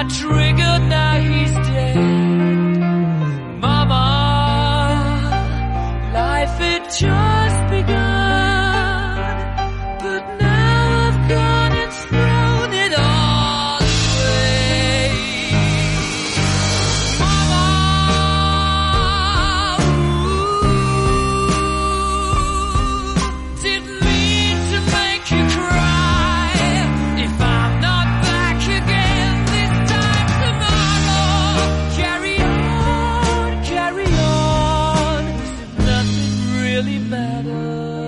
trigger, now he's dead. Mama, life had just begun, but now I've gone and thrown it all away. Mama, didn't mean to make you cry. If I'm not back again this time tomorrow, carry on, carry on, as if nothing really matters.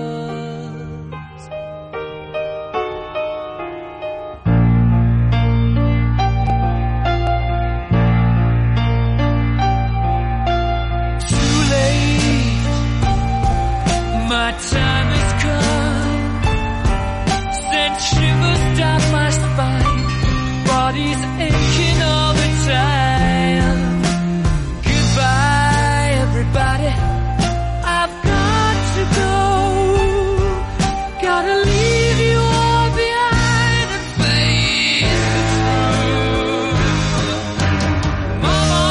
Too late, my time has come. Sent shivers down my spine, body's aching all the time. Goodbye, everybody, I've got to go. Gotta leave you all behind and face the truth. Mama,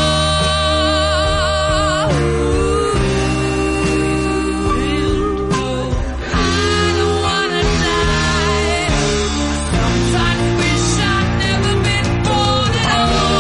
I don't wanna die. Sometimes wish I'd never been born at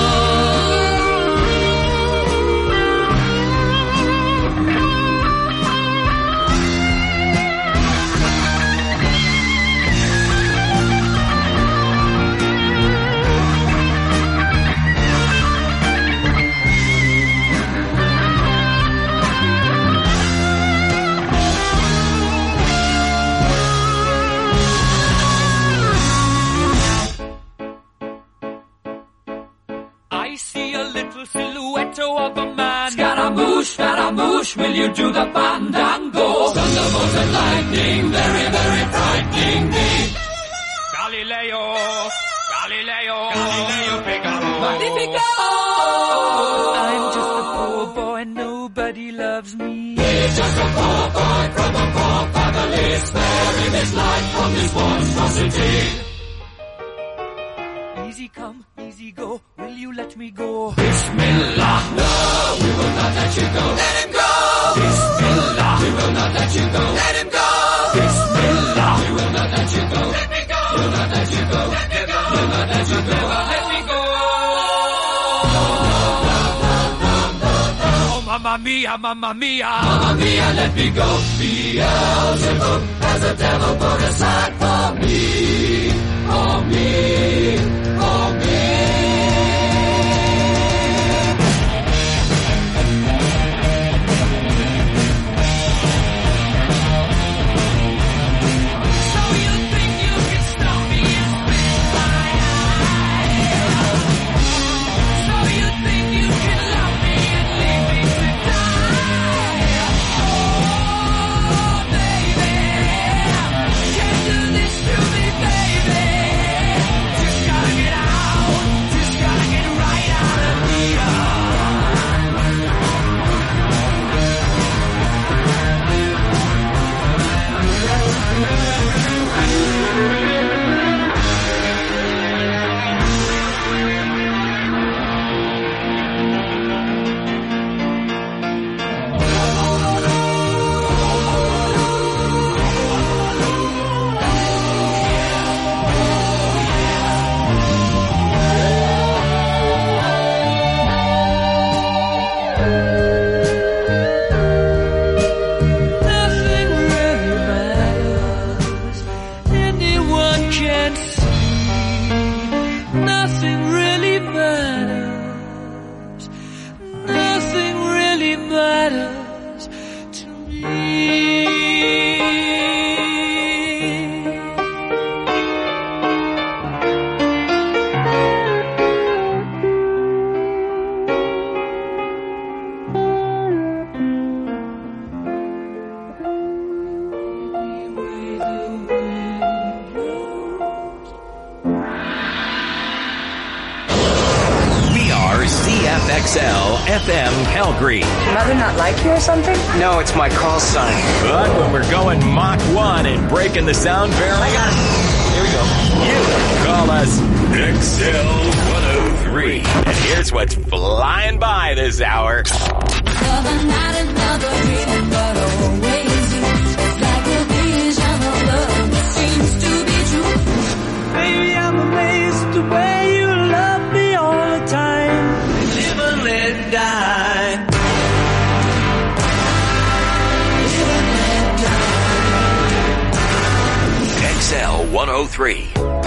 I see a little silhouette of a man. Scaramouche, will you do the fandango? Thunderbolt and lightning, very, very frightening me. Galileo, Figaro. Magnifico! I'm just a poor boy, nobody loves me. He's just a poor boy from a poor family, sparing his life from this monstrosity. Easy come, easy go, will you let me go? Bismillah, no, we will not let you go. Let him go! Bismillah, we will not let you go. Let him go! Bismillah, we will not let you go. Let me go! We'll not let you go. Let me go! We'll not let you go. Let me go! Oh, mamma mia, mamma mia. Mamma mia, let me go. Beelzebub has a devil put aside for me. For me. For me. So you think you can stop me and spit my eye? So you think you can love me and leave me to die? Oh, baby, can't do this to me, baby. Just gotta get out, just gotta get right out of here. Nothing really matters. Anyone can see. Nothing really matters. Nothing really matters to me. We are CFXL FM Calgary. Mother not like you or something? No, it's my call sign. But when we're going Mach 1 and breaking the sound barrier, Here we go. you call us XL 103. 103. And here's what's flying by this hour. Another night, another dream, but always you. It's like a vision of love that seems to be true. Baby, I'm amazed the way you love me all the time. Live and let die. Live and let die. XL 103.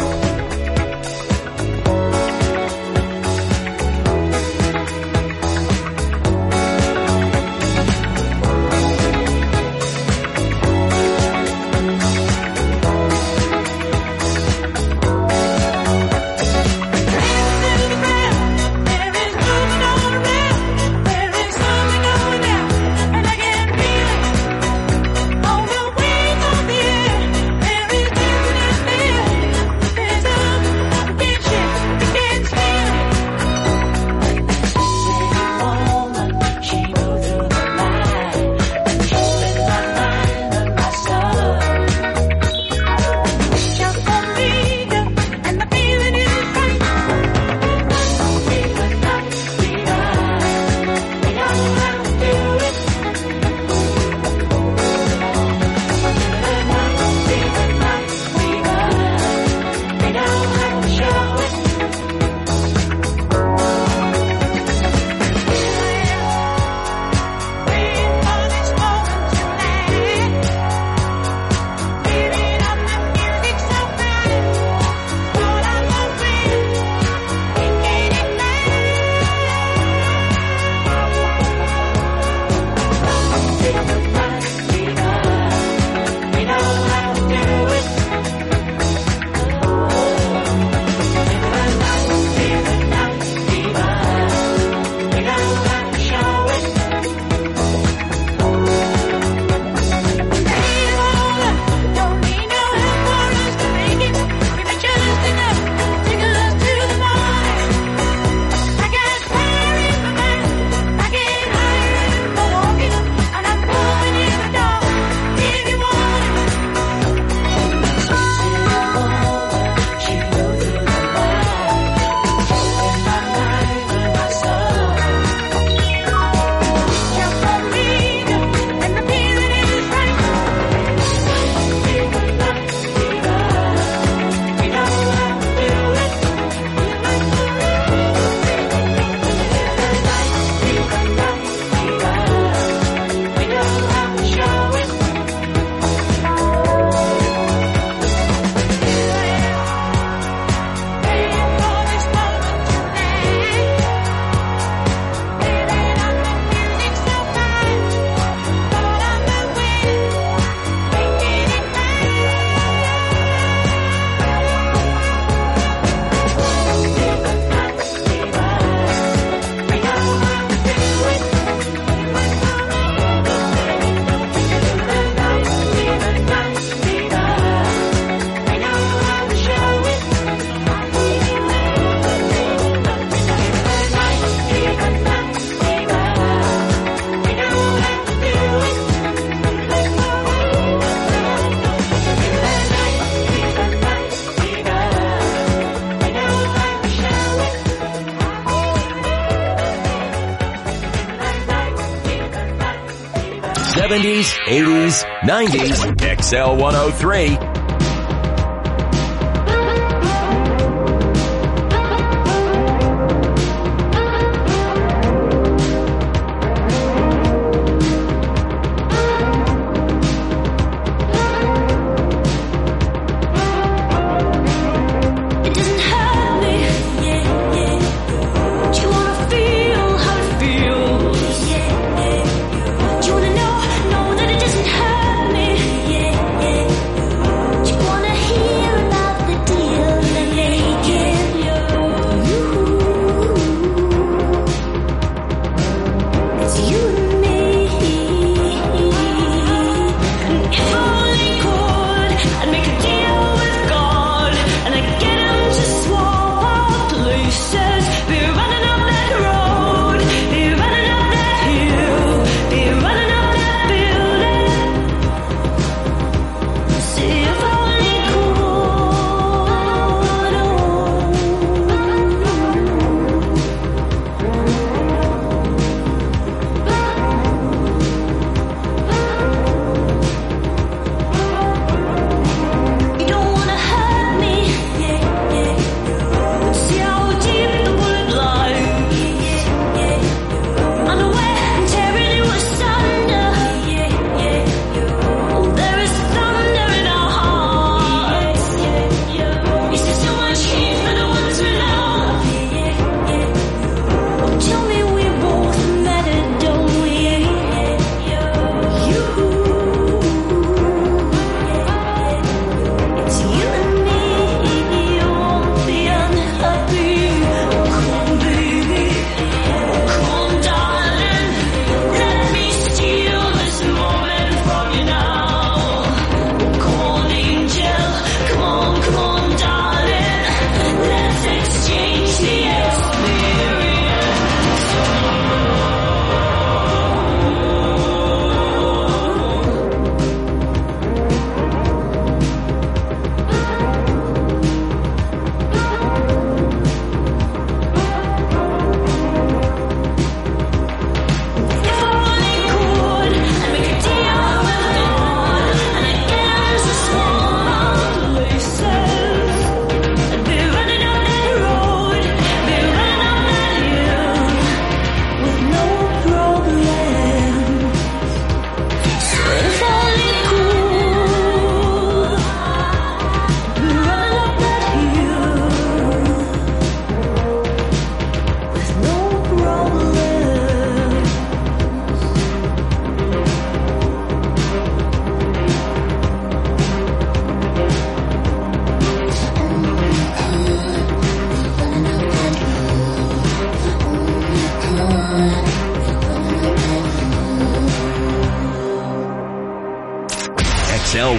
'70s, '80s, '90s, XL 103. Know that it doesn't hurt me, yeah, yeah.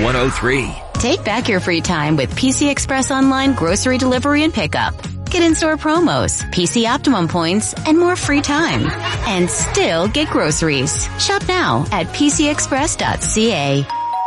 103. Take back your free time with PC Express Online grocery delivery and pickup. Get in-store promos, PC Optimum points, and more free time. And still get groceries. Shop now at pcexpress.ca.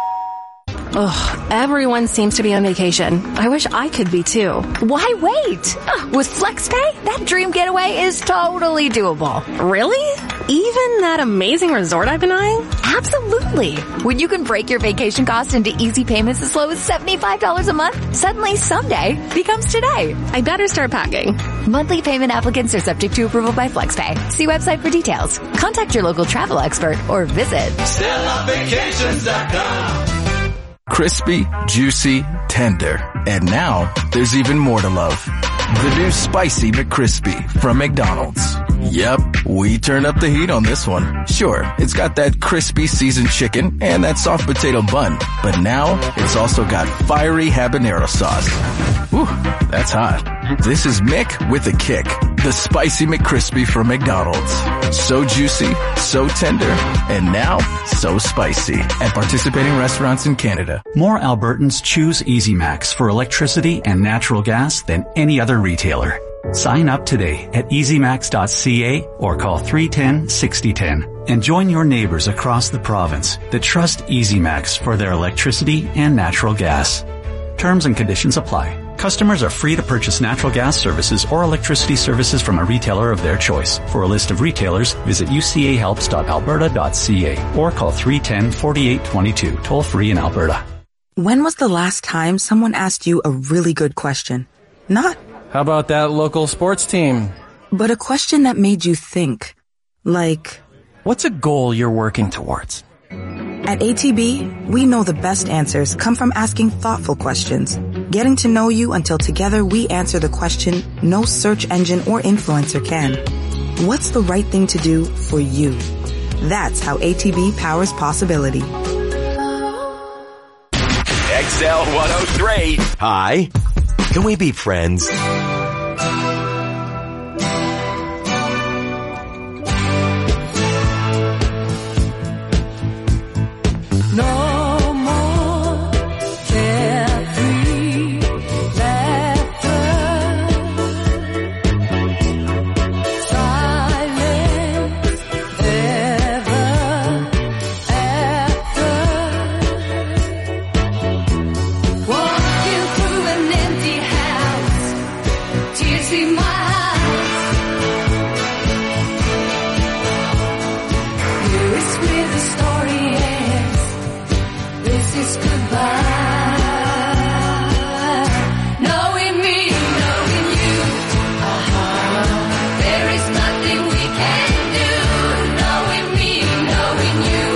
Ugh, everyone seems to be on vacation. I wish I could be too. Why wait? With FlexPay, that dream getaway is totally doable. Really? Even that amazing resort I've been eyeing? Absolutely. When you can break your vacation costs into easy payments as low as $75 a month, suddenly someday becomes today. I better start packing. Monthly payment applicants are subject to approval by FlexPay. See website for details. Contact your local travel expert or visit StellaVacations.com. Crispy, juicy, tender. And now, there's even more to love. The new Spicy McCrispy from McDonald's. Yep, we turned up the heat on this one. Sure, it's got that crispy seasoned chicken and that soft potato bun. But now, it's also got fiery habanero sauce. Whew, that's hot. This is Mick with a kick. The Spicy McCrispy from McDonald's. So juicy, so tender, and now so spicy. At participating restaurants in Canada. More Albertans choose EasyMax for electricity and natural gas than any other retailer. Sign up today at easymax.ca or call 310-6010 and join your neighbors across the province that trust EasyMax for their electricity and natural gas. Terms and conditions apply. Customers are free to purchase natural gas services or electricity services from a retailer of their choice. For a list of retailers, visit ucahelps.alberta.ca or call 310-4822, toll free in Alberta. When was the last time someone asked you a really good question? Not, how about that local sports team? But a question that made you think. Like, what's a goal you're working towards? At ATB, we know the best answers come from asking thoughtful questions, getting to know you until together we answer the question no search engine or influencer can. What's the right thing to do for you? That's how ATB powers possibility. XL 103. Hi. Can we be friends? No more carefree laughter, silence ever after. Walking through an empty house, tears in my eyes. Here is where the story ends. This is goodbye. Knowing me, knowing you. There is nothing we can do. Knowing me, knowing you.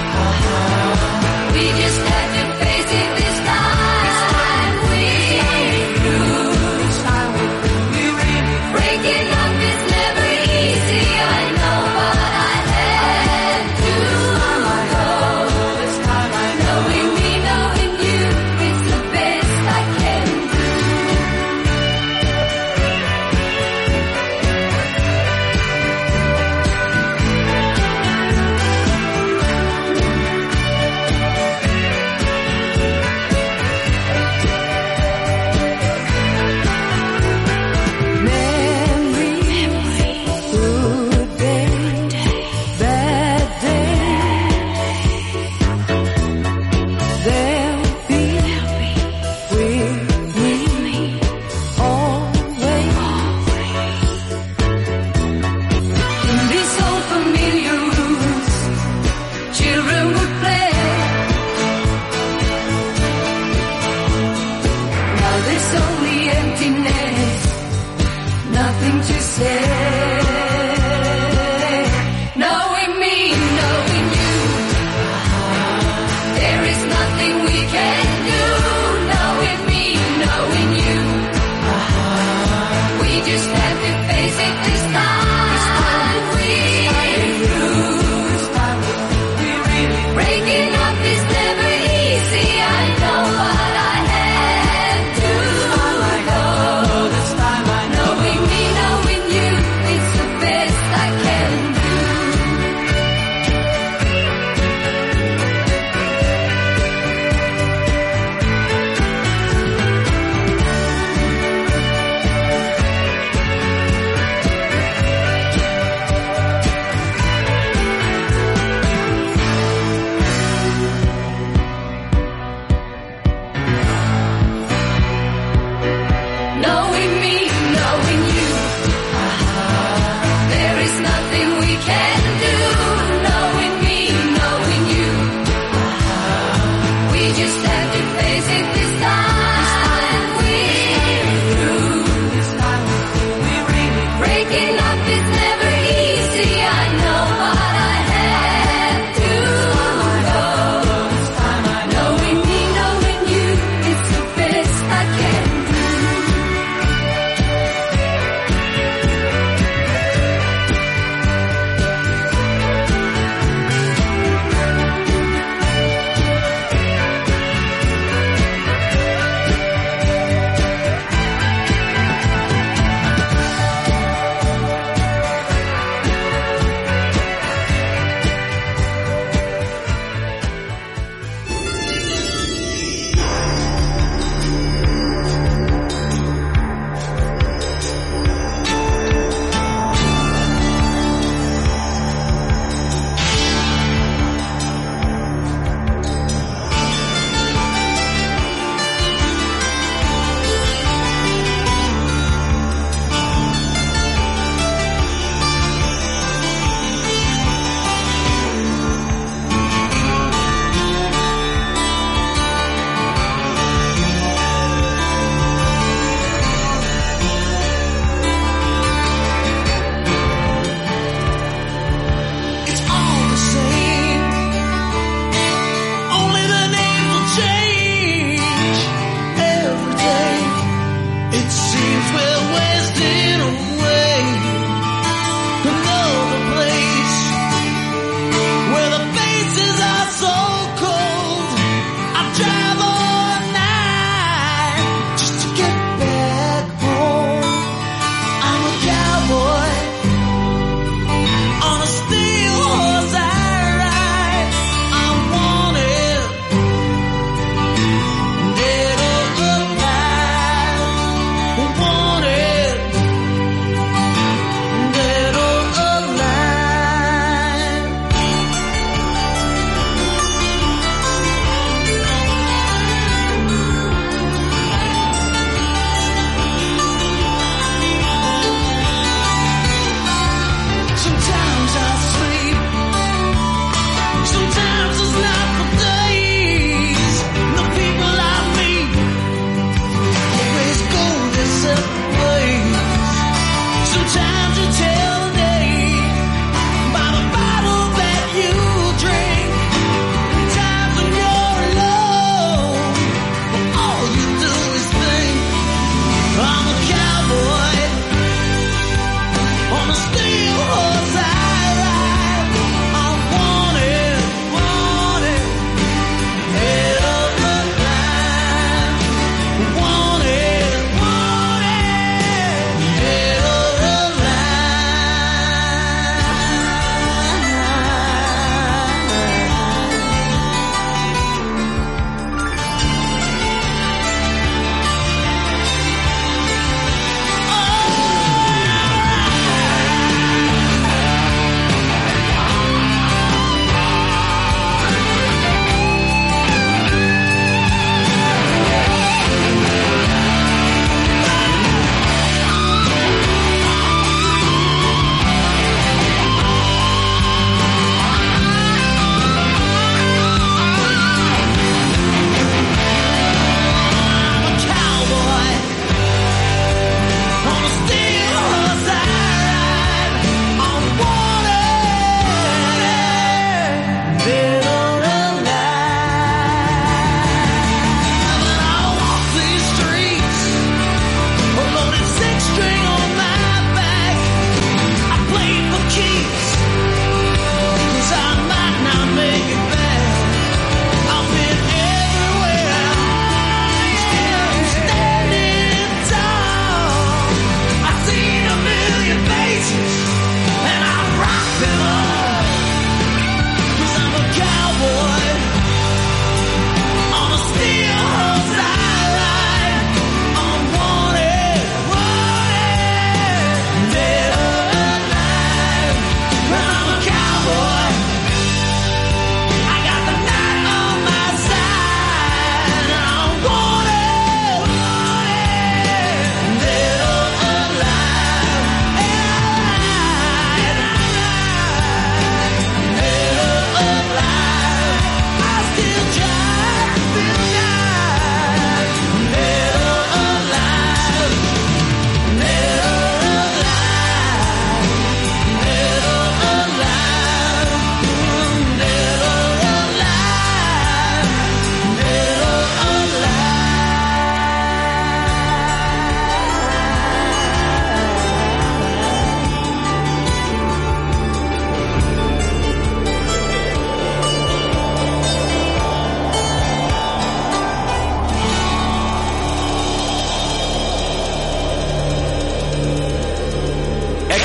We just had to face it this time. We lose. Breaking up is never easy. I know, but I had to go. Knowing me, knowing you, it's the best I can do. Memory, good day, bad day. They'll be with me always. In these old familiar rooms, children would play. Now there's only emptiness, nothing to say. Knowing me, knowing you. There is nothing we can do. Knowing me, knowing you. We just have to face it this time. We lose. Breaking up is never easy. I know, but I had to go. Knowing me, knowing you, it's the best I can do.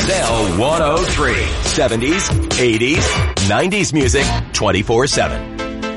XL 103. 70s, 80s, 90s music 24/7.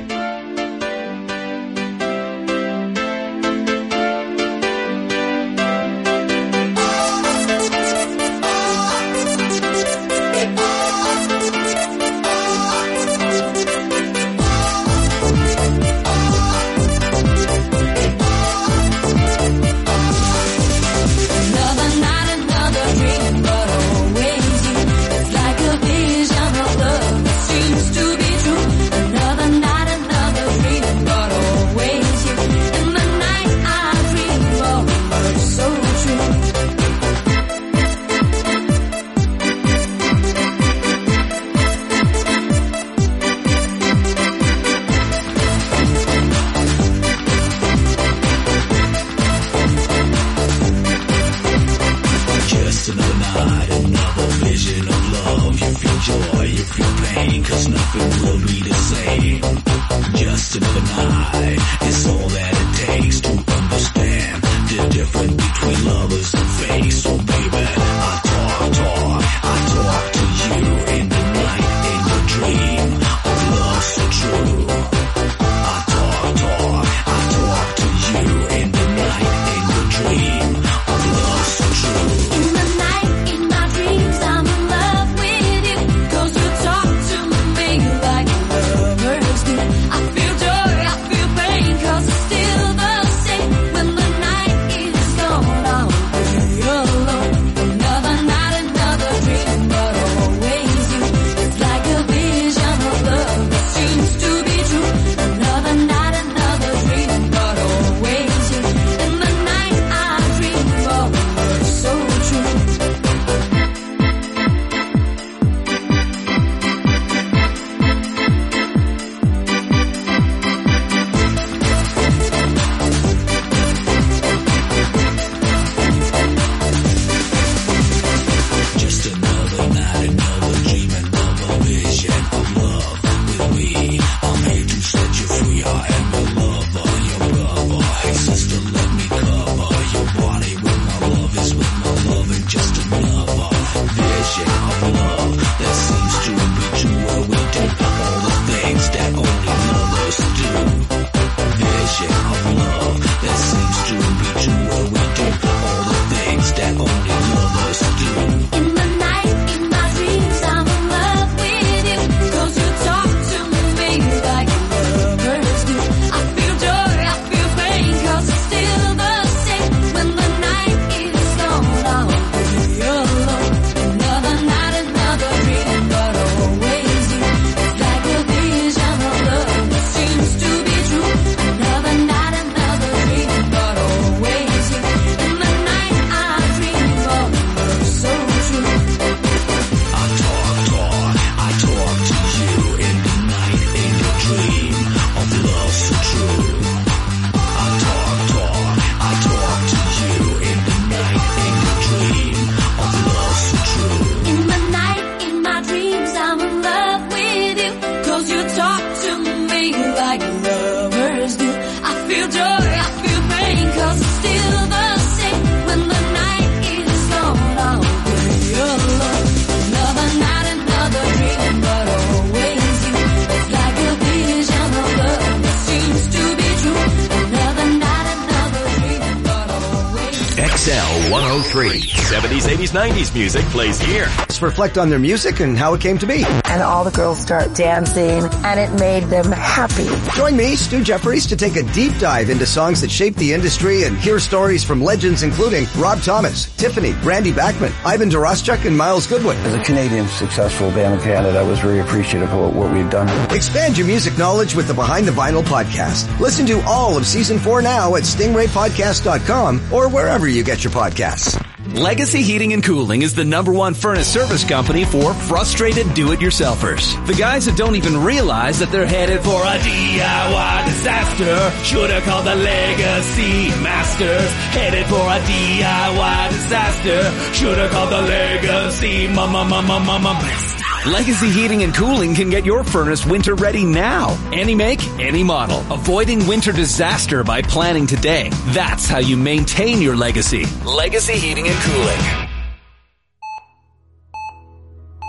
XL 103. 70s, 80s, 90s music plays here. Let's reflect on their music and how it came to be. And all the girls start dancing, and it made them happy. Join me, Stu Jeffries, to take a deep dive into songs that shaped the industry and hear stories from legends including Rob Thomas, Tiffany, Randy Bachman, Ivan Doroschuk, and Miles Goodwin. As a Canadian successful band in Canada, I was very appreciative of what we've done. Expand your music knowledge with the Behind the Vinyl podcast. Listen to all of Season 4 now at stingraypodcast.com or wherever you get your podcasts. Legacy Heating and Cooling is the #1 furnace service company for frustrated do-it-yourselfers. The guys that don't even realize that they're headed for a DIY disaster. Should've called the Legacy Masters. Headed for a DIY disaster. Should've called the Legacy Masters. Legacy Heating and Cooling can get your furnace winter ready now. Any make, any model. Avoiding winter disaster by planning today. That's how you maintain your legacy. Legacy Heating and Cooling. XL 103. 70s, 80s, 90s music plays here. For Flecked on their music and how it came to be. And all the girls start dancing, and it made them happy. Join me, Stu Jeffries, to take a deep dive into songs that shaped the industry and hear stories from legends including Rob Thomas, Tiffany, Randy Bachman, Ivan Doroschuk, and Miles Goodwin. Expand your music knowledge with the Behind the Vinyl podcast. Listen to all of Season 4 now at stingraypodcast.com or wherever you get your podcasts. Let's reflect on their music and how it came to be.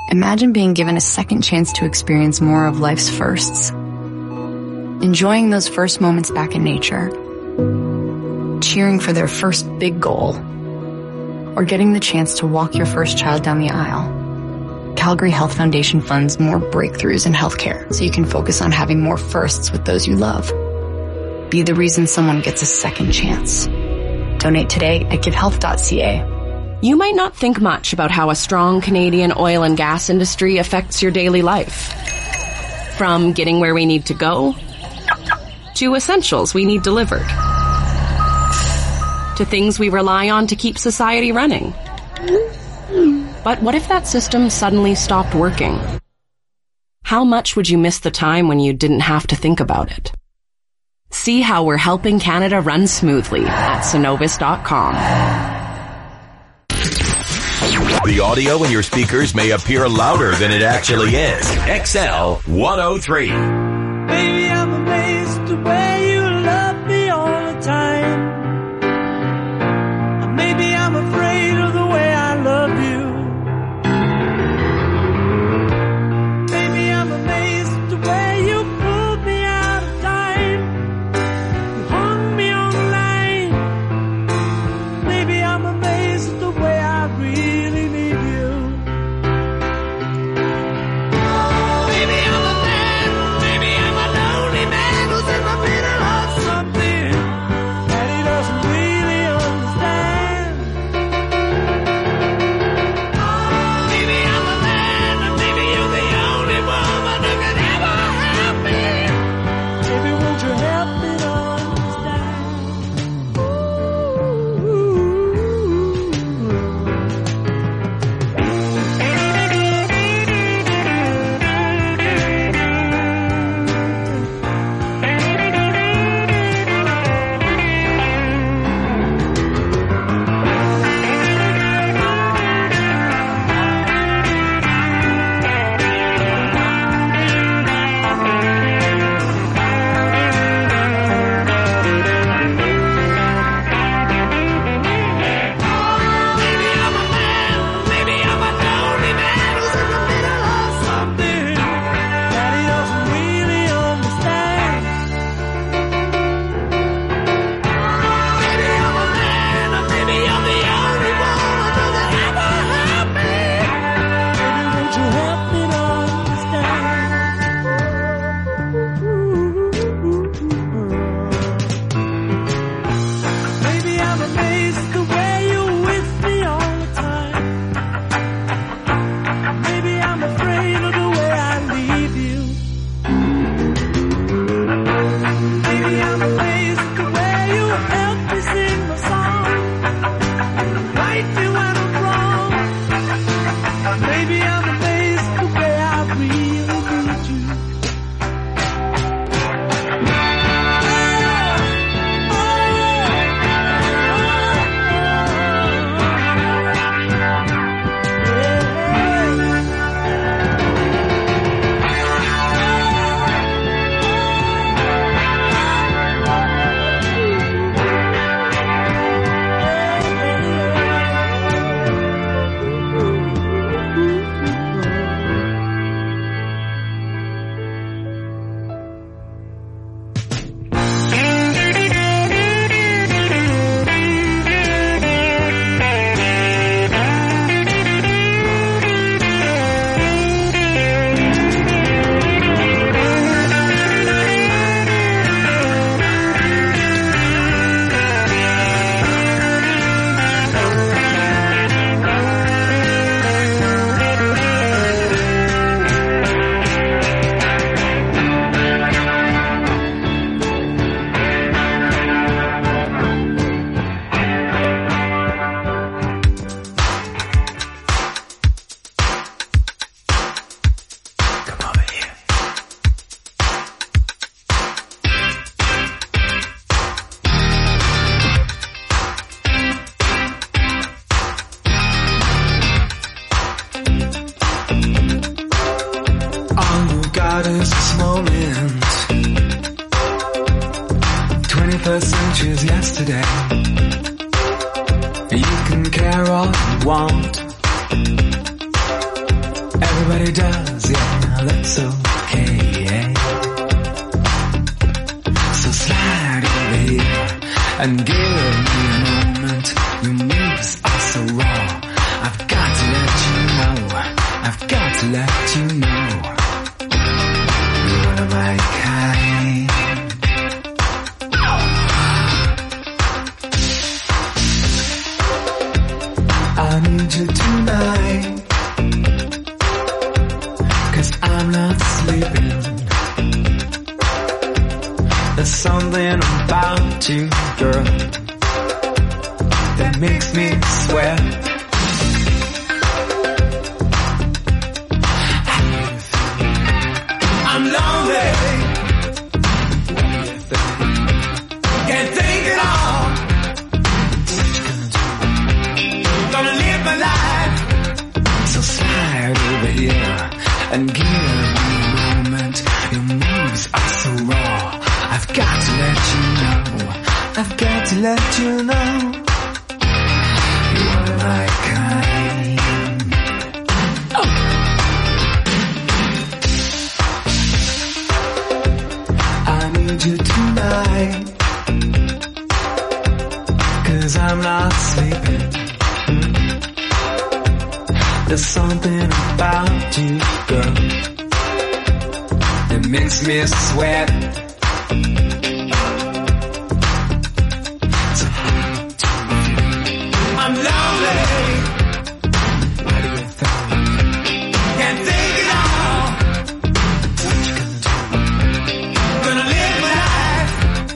Imagine being given a second chance to experience more of life's firsts. Enjoying those first moments back in nature. Cheering for their first big goal. Or getting the chance to walk your first child down the aisle. Calgary Health Foundation funds more breakthroughs in healthcare so you can focus on having more firsts with those you love. Be the reason someone gets a second chance. Donate today at givehealth.ca. You might not think much about how a strong Canadian oil and gas industry affects your daily life. From getting where we need to go, to essentials we need delivered, to things we rely on to keep society running. But what if that system suddenly stopped working? How much would you miss the time when you didn't have to think about it? See how we're helping Canada run smoothly at Cenovus.com. The audio in your speakers may appear louder than it actually is. XL 103. Baby, I'm amazed the way you love me all the time. Maybe I'm afraid of the way I love you. Maybe I'm amazed the way you pulled me out of time. You hung me on the line. Maybe I'm amazed at the way I really need you. Maybe I'm a man, maybe I'm a lonely man who's in the middle of something that he doesn't really understand. Maybe I'm a man, and maybe you're the only woman who can ever help me. Baby, won't you help me to God is this moment. 21st century is yesterday. You can care all you want. what he does, yeah, that's okay. So slide over here and give me a moment. Your moves are so raw. I've got to let you know. I've got to let you know. You're my kind. I need you tonight, 'cause I'm not sleeping. There's something about you, girl, that makes me sweat. I'm lonely. Can't think it all. Gonna live my life. So slide over here and give me a moment. Your moves are so raw. I've got to let you know. I've got to let you know. You're my kind. Oh. I need you tonight, 'cause I'm not sleeping. There's something about you, girl, that makes me sweat. I'm lonely. What do you think? Can't think it all. What you gonna do? Gonna live my life.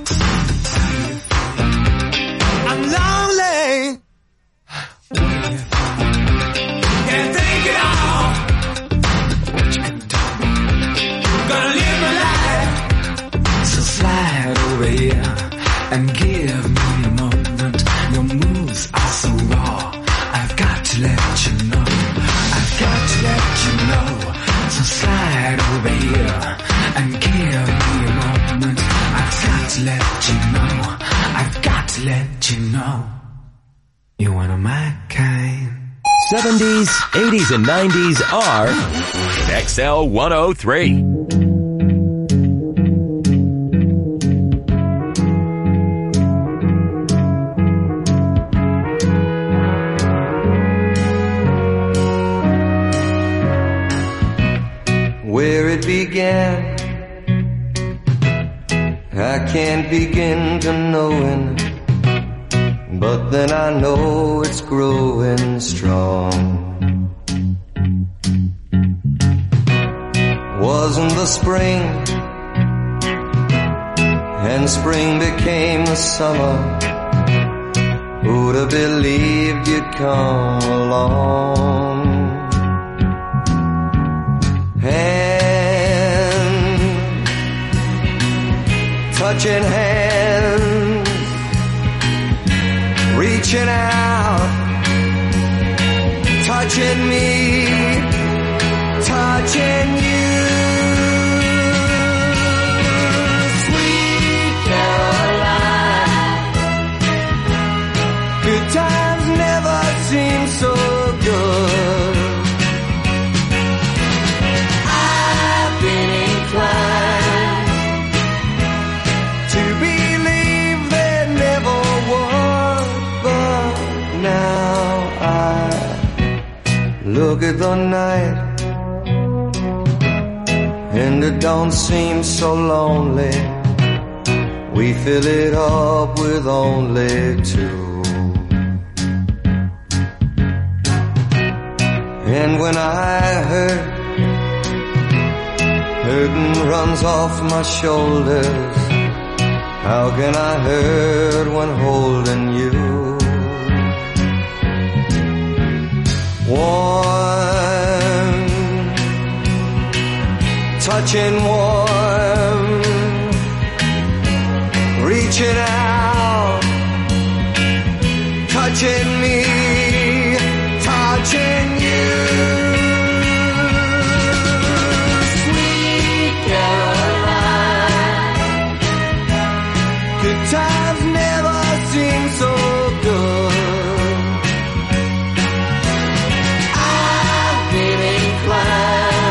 I'm lonely. What do you think? Can't think it all. What you gonna do? Gonna live my life. So slide over here and give me a moment. Your moves are so raw. I've got to let you know. I've got to let you know. So slide over here and give me a moment. I've got to let you know. I've got to let you know. You're one of my kind. 70s, 80s, and 90s are XL 103. Where it began, I can't begin to knowing, but then I know it's growing strong. Wasn't the spring, and spring became the summer. Who'd have believed you'd come along? Touching hands, reaching out, touching me, touching you. Sweet Caroline, good times never seem so good. I've been inclined to believe there never was, but now I look at the night and it don't seem so lonely. We fill it up with only two. And when I hurt, hurting runs off my shoulders. How can I hurt when holding you? Warm, touching warm, reaching out, touching me, touching you. Sweet Caroline, good times never seem so good. I've been inclined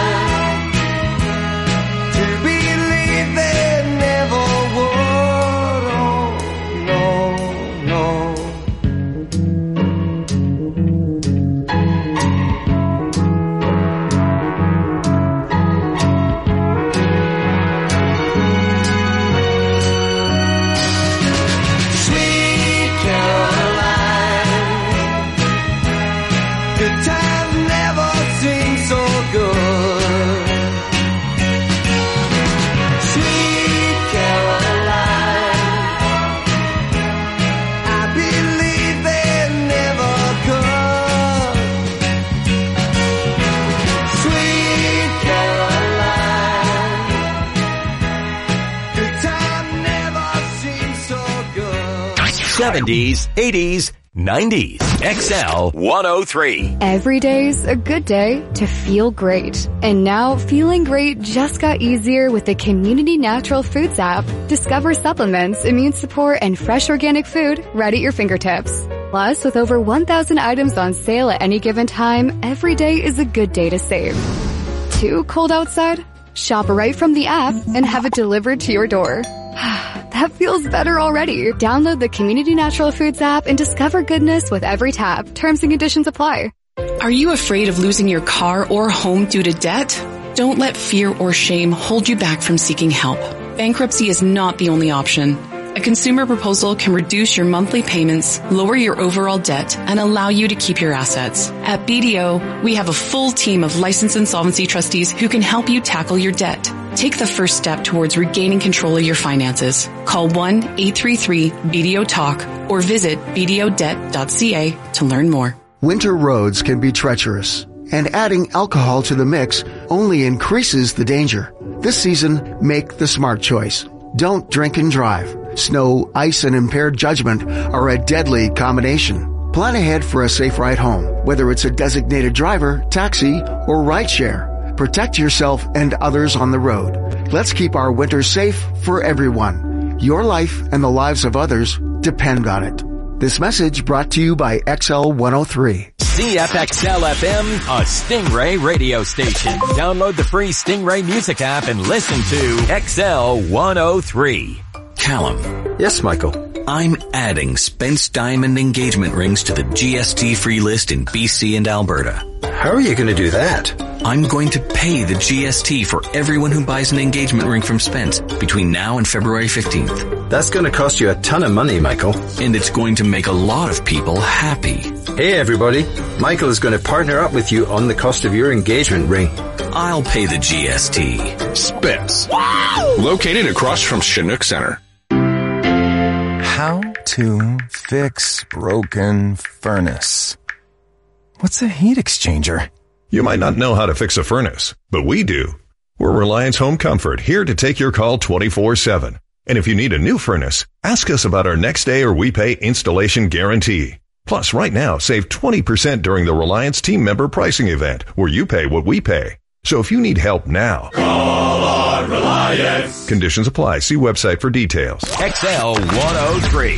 70s, 80s, 90s. XL 103. Every day's a good day to feel great. And now feeling great just got easier with the Community Natural Foods app. Discover supplements, immune support, and fresh organic food right at your fingertips. Plus, with over 1,000 items on sale at any given time, every day is a good day to save. Too cold outside? Shop right from the app and have it delivered to your door. That feels better already. Download the Community Natural Foods app and discover goodness with every tap. Terms and conditions apply. Are you afraid of losing your car or home due to debt? Don't let fear or shame hold you back from seeking help. Bankruptcy is not the only option. A consumer proposal can reduce your monthly payments, lower your overall debt, and allow you to keep your assets. At BDO, we have a full team of licensed insolvency trustees who can help you tackle your debt. Take the first step towards regaining control of your finances. Call 1-833-BDO-TALK or visit bdodebt.ca to learn more. Winter roads can be treacherous, and adding alcohol to the mix only increases the danger. This season, make the smart choice. Don't drink and drive. Snow, ice, and impaired judgment are a deadly combination. Plan ahead for a safe ride home, whether it's a designated driver, taxi, or rideshare. Protect yourself and others on the road. Let's keep our winter safe for everyone. Your life and the lives of others depend on it. This message brought to you by XL 103. CFXL FM, a Stingray radio station. Download the free Stingray music app and listen to XL 103. Callum. Yes, Michael. I'm adding Spence Diamond engagement rings to the GST free list in BC and Alberta. How are you going to do that? I'm going to pay the GST for everyone who buys an engagement ring from Spence between now and February 15th. That's going to cost you a ton of money, Michael. And it's going to make a lot of people happy. Hey everybody, Michael is going to partner up with you on the cost of your engagement ring. I'll pay the GST. Spence. Wow! Located across from Chinook Center. How to fix broken furnace. What's a heat exchanger? You might not know how to fix a furnace, but we do. We're Reliance Home Comfort, here to take your call 24/7. And if you need a new furnace, ask us about our next day or we pay installation guarantee. Plus, right now, save 20% during the Reliance team member pricing event, where you pay what we pay. So if you need help now, call on Reliance. Conditions apply. See website for details. XL 103.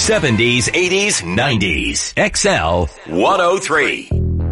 70s, 80s, 90s. XL 103.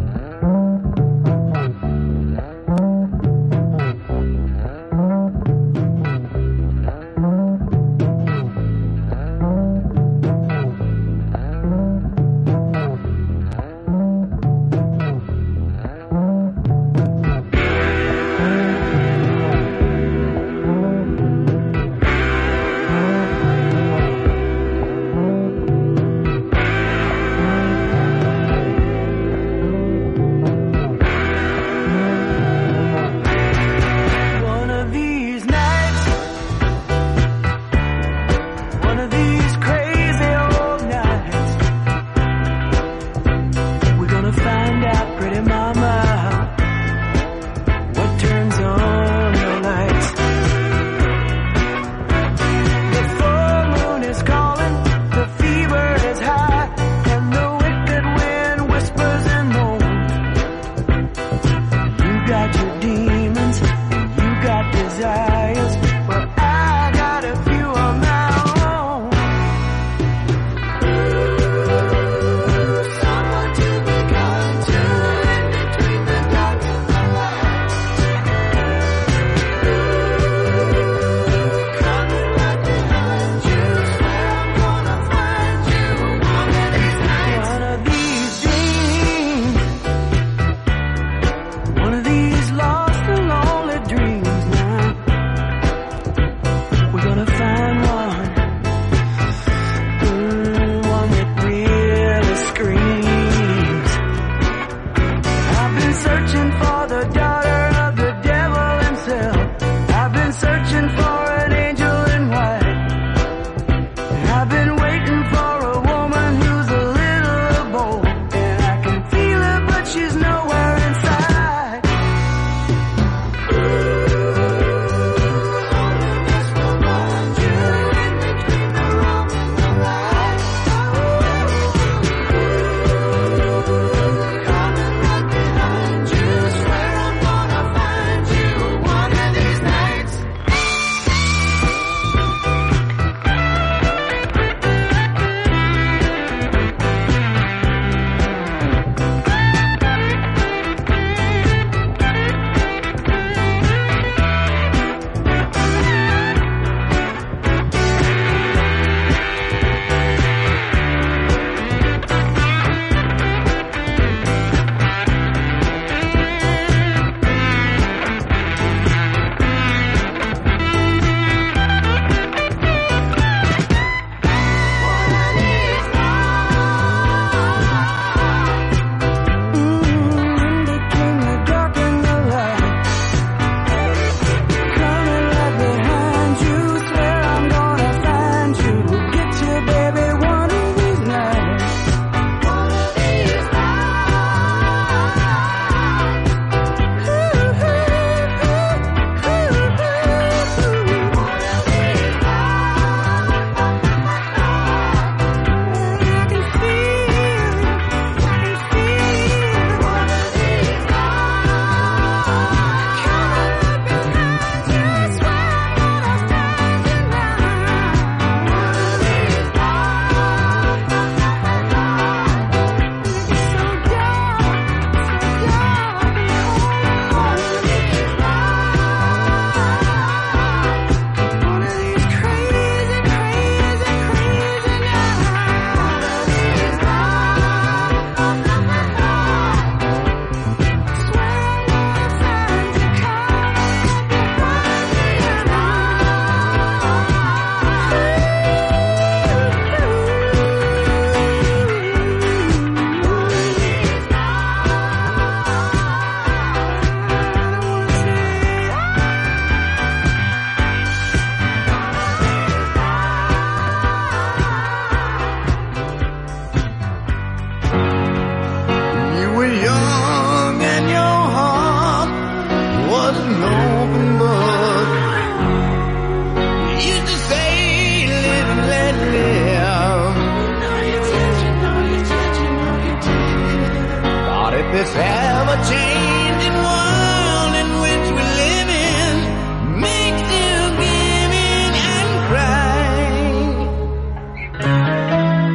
this ever-changing world in which we live in makes you giving and crying.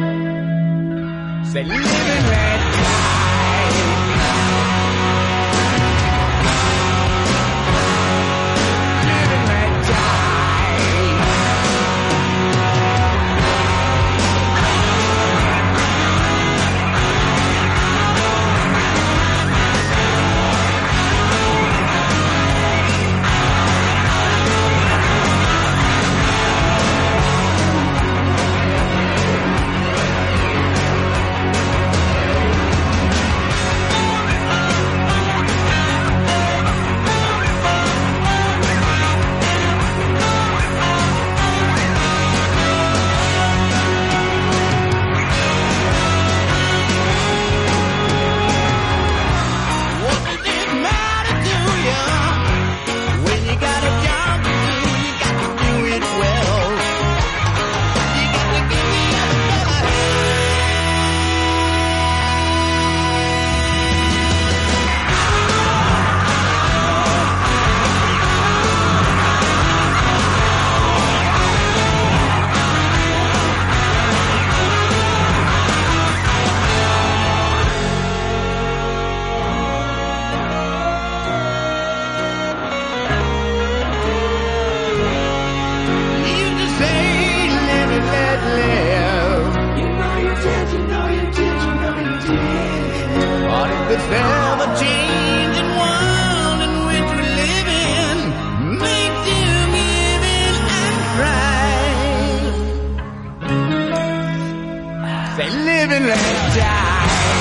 this ever-changing world in which we live in makes you give in and cry. Say, live and let die.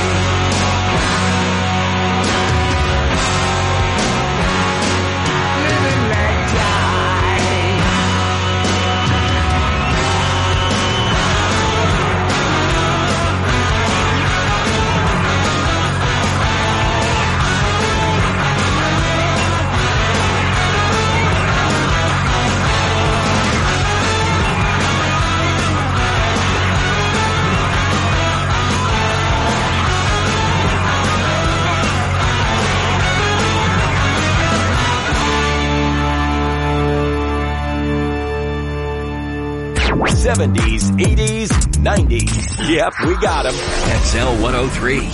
'70s, '80s, '90s. Yep, we got them. XL 103.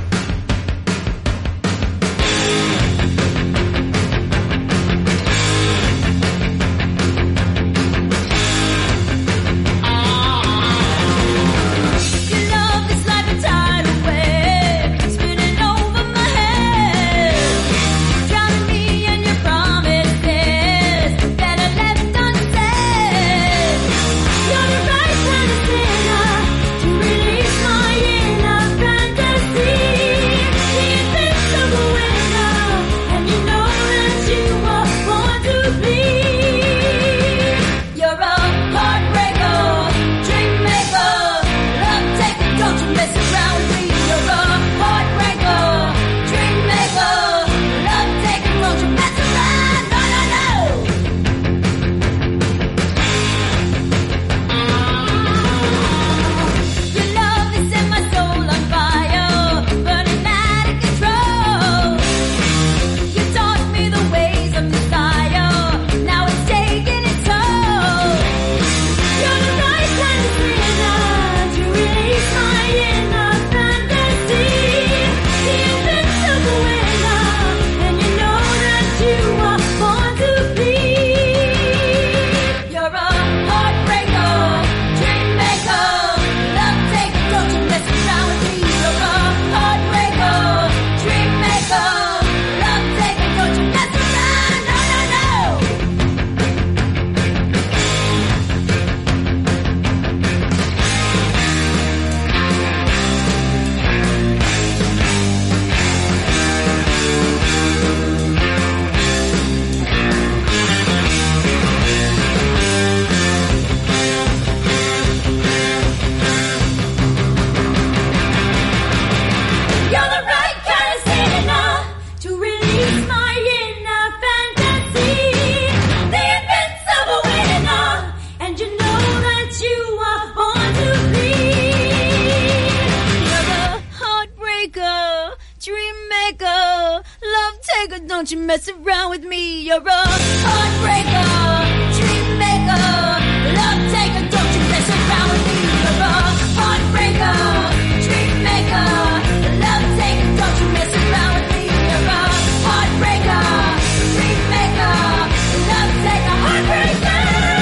Don't you mess around with me, you're a heartbreaker, dream maker, love taker. Don't you mess around with me, you're a heartbreaker, dream maker, love taker. Don't you mess around with me, you're a heartbreaker, dream maker, love taker, heartbreaker.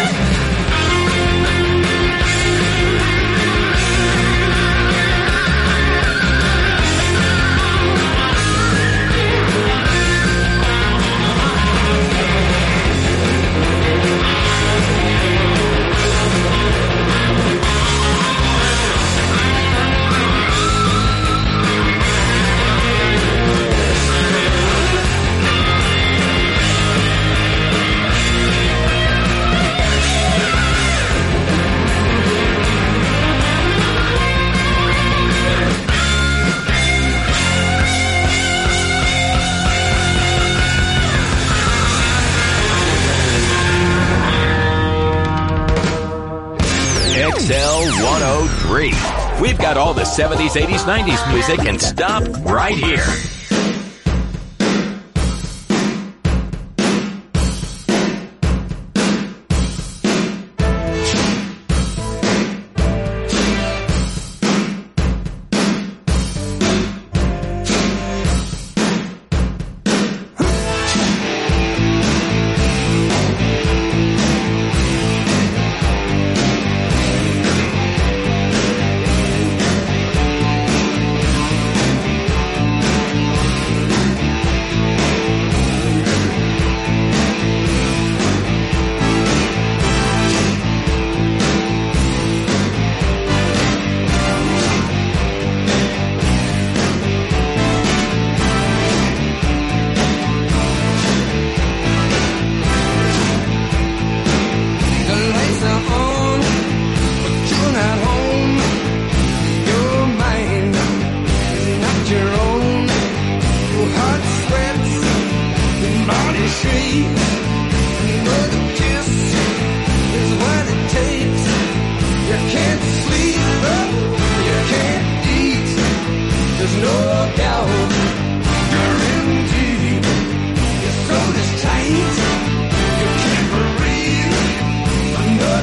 XL 103. We've got all the 70s, 80s, 90s music and stop right here.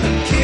the